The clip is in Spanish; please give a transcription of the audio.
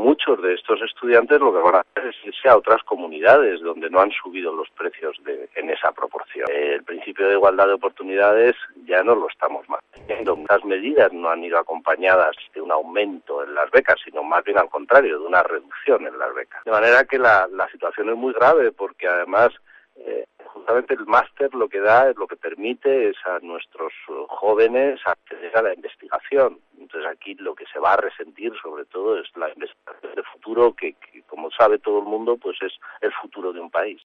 muchos de estos estudiantes lo que van a hacer es irse a otras comunidades donde no han subido los precios en esa proporción. El principio de igualdad de oportunidades ya no lo estamos manteniendo. Las medidas no han ido acompañadas de un aumento en las becas, sino más bien al contrario, de una reducción en las becas. De manera que la situación es muy grave, porque además justamente el máster lo que da es lo que permite es a nuestros jóvenes acceder a la investigación. Entonces aquí lo que se va a resentir sobre todo es la investigación de futuro que como sabe todo el mundo, pues es el futuro de un país.